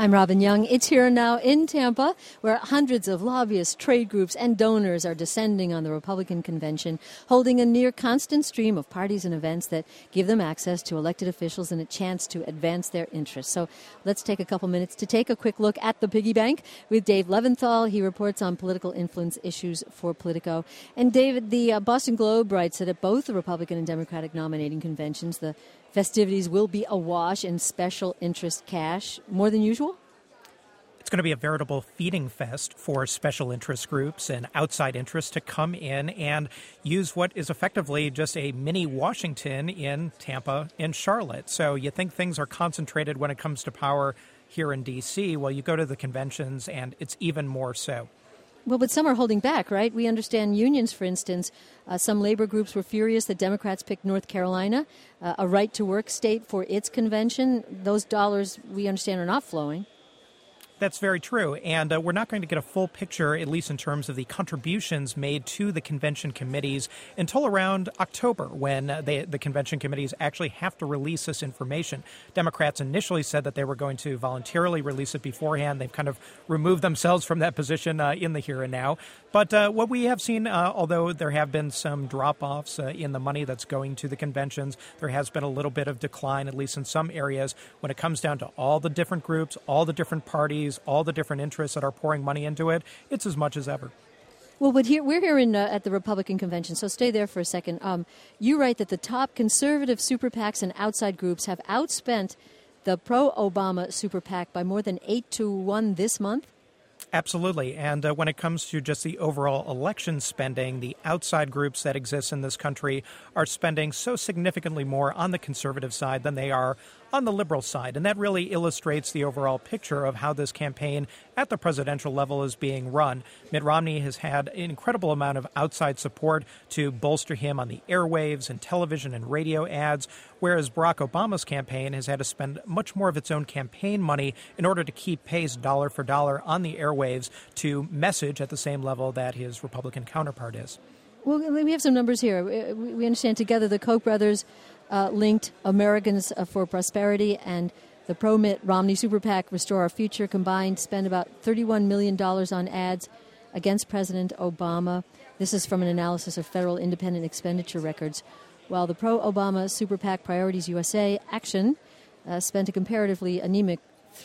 I'm Robin Young. It's Here and Now in Tampa, where hundreds of lobbyists, trade groups, and donors are descending on the Republican convention, holding a near constant stream of parties and events that give them access to elected officials and a chance to advance their interests. So let's take a couple minutes to take a quick look at the piggy bank with Dave Leventhal. He reports on political influence issues for Politico. And David, the Boston Globe writes that at both the Republican and Democratic nominating conventions, the festivities will be awash in special interest cash, more than usual? It's going to be a veritable feeding fest for special interest groups and outside interests to come in and use what is effectively just a mini Washington in Tampa and Charlotte. So you think things are concentrated when it comes to power here in D.C. Well, you go to the conventions and it's even more so. Well, but some are holding back, right? We understand unions, for instance. Some labor groups were furious that Democrats picked North Carolina, a right-to-work state, for its convention. Those dollars, we understand, are not flowing. That's very true, and we're not going to get a full picture, at least in terms of the contributions made to the convention committees, until around October, when the convention committees actually have to release this information. Democrats initially said that they were going to voluntarily release it beforehand. They've kind of removed themselves from that position in the here and now. But what we have seen, although there have been some drop-offs in the money that's going to the conventions, there has been a little bit of decline, at least in some areas, when it comes down to all the different groups, all the different parties, all the different interests that are pouring money into it. It's as much as ever. Well, but we're here at the Republican convention, so stay there for a second. You write that the top conservative super PACs and outside groups have outspent the pro-Obama super PAC by more than 8-1 this month. Absolutely. And when it comes to just the overall election spending, the outside groups that exist in this country are spending so significantly more on the conservative side than they are on the liberal side. And that really illustrates the overall picture of how this campaign at the presidential level is being run. Mitt Romney has had an incredible amount of outside support to bolster him on the airwaves and television and radio ads, whereas Barack Obama's campaign has had to spend much more of its own campaign money in order to keep pace dollar for dollar on the airwaves to message at the same level that his Republican counterpart is. Well, we have some numbers here. We understand together the Koch brothers linked Americans for Prosperity and the pro-Mitt Romney Super PAC Restore Our Future combined spend about $31 million on ads against President Obama. This is from an analysis of federal independent expenditure records. While the pro-Obama Super PAC Priorities USA Action spent a comparatively anemic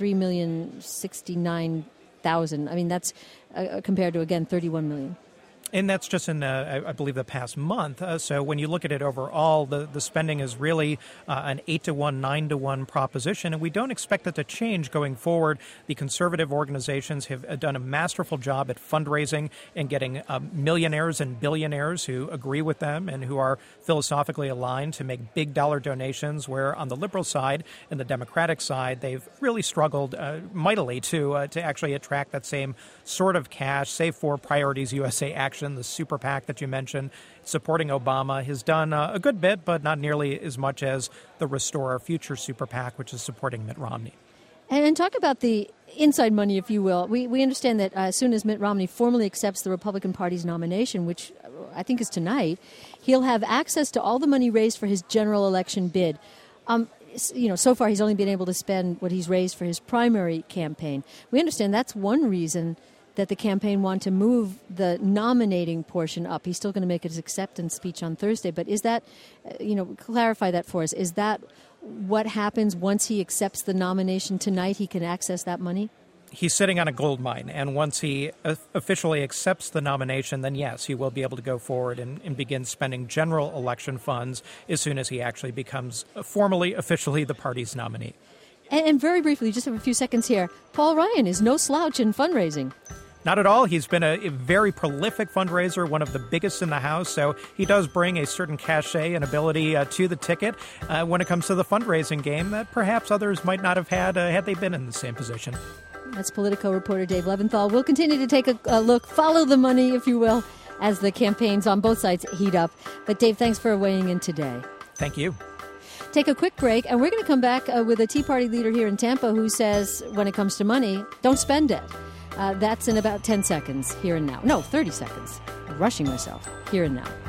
$3,069,000. I mean, that's compared to, again, $31 million. And that's just in, I believe, the past month. So when you look at it overall, the spending is really an 8-1, 9-1 proposition, and we don't expect that to change going forward. The conservative organizations have done a masterful job at fundraising and getting millionaires and billionaires who agree with them and who are philosophically aligned to make big dollar donations, where on the liberal side and the Democratic side, they've really struggled mightily to actually attract that same sort of cash, save for Priorities USA Action. The super PAC that you mentioned, supporting Obama, has done a good bit, but not nearly as much as the Restore Our Future super PAC, which is supporting Mitt Romney. And talk about the inside money, if you will. We understand that as soon as Mitt Romney formally accepts the Republican Party's nomination, which I think is tonight, he'll have access to all the money raised for his general election bid. So far he's only been able to spend what he's raised for his primary campaign. We understand that's one reason that the campaign want to move the nominating portion up. He's still going to make his acceptance speech on Thursday, but is that, clarify that for us. Is that what happens once he accepts the nomination tonight? He can access that money? He's sitting on a gold mine, and once he officially accepts the nomination, then yes, he will be able to go forward and begin spending general election funds as soon as he actually becomes formally, officially the party's nominee. And very briefly, just have a few seconds here, Paul Ryan is no slouch in fundraising. Not at all. He's been a very prolific fundraiser, one of the biggest in the House, so he does bring a certain cachet and ability to the ticket when it comes to the fundraising game that perhaps others might not have had they been in the same position. That's Politico reporter Dave Leventhal. We'll continue to take a look, follow the money, if you will, as the campaigns on both sides heat up. But Dave, thanks for weighing in today. Thank you. Take a quick break, and we're going to come back with a Tea Party leader here in Tampa who says, when it comes to money, don't spend it. That's in about 10 seconds, here and now. No, 30 seconds. I'm rushing myself, here and now.